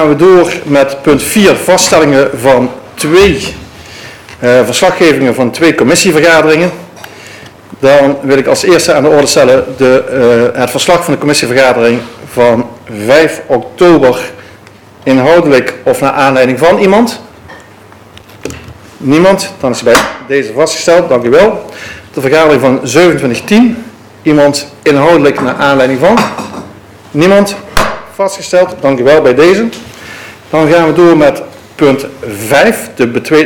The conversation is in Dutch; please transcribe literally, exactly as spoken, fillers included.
gaan we door met punt vier, vaststellingen van twee uh, verslaggevingen van twee commissievergaderingen. Dan wil ik als eerste aan de orde stellen de, uh, het verslag van de commissievergadering van vijf oktober, inhoudelijk of naar aanleiding van iemand. Niemand, dan is bij deze vastgesteld, dank u wel. De vergadering van zevenentwintig tien, iemand inhoudelijk naar aanleiding van. Niemand, vastgesteld, dank u wel bij deze. Dan gaan we door met punt vijf, de